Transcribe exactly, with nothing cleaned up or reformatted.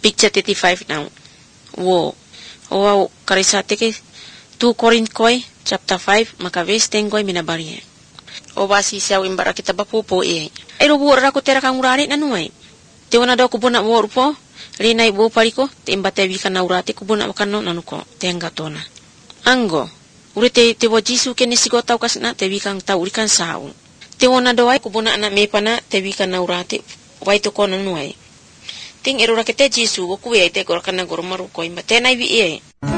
picture thirty-five now. Wo. O karisate ke two Korinthoi chapter five maka verse ten koy minabari. O basi siaw imbara kita bapupo e. Ay rubu ra ko tera kang urari nanuay. Te wana daw ko buna wo rupo. Rinay bo paliko te imbate bi kana urati ko buna makano nanuko te ngatona. Ango. Urite te wo Jisu ke nisigo tau kasna te bi kang tau ikan sau. Te wana daw ay ko buna ana mepana te bi kana urati. Wai to ko nanuay. Ting erura kete Jisu ko kuwe te ko kana goromaru ko imbate nay bi e.